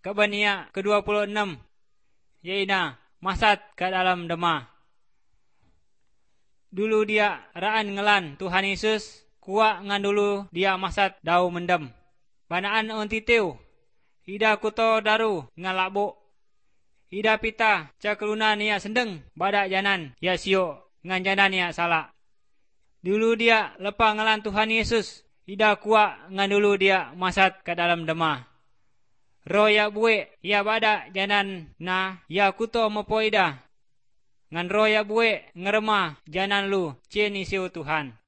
kebania ke-26, iaina masat ke dalam demah. Dulu dia raan ngelan Tuhan Yesus, kuak ngan dulu dia masat dau mendem. Banaan on titiu, ida kuto daru ngan labuk. Ida pita cakelunan ia sendeng badak janan ia siok ngan janan ia salak. Dulu dia lepa ngelan Tuhan Yesus, ida kuak ngan dulu dia masat ke dalam demah. Roh ya buik ia badak janan na ia kuto mepo ida. Ngan roh ya buik ngeremah janan lu cien isiu Tuhan.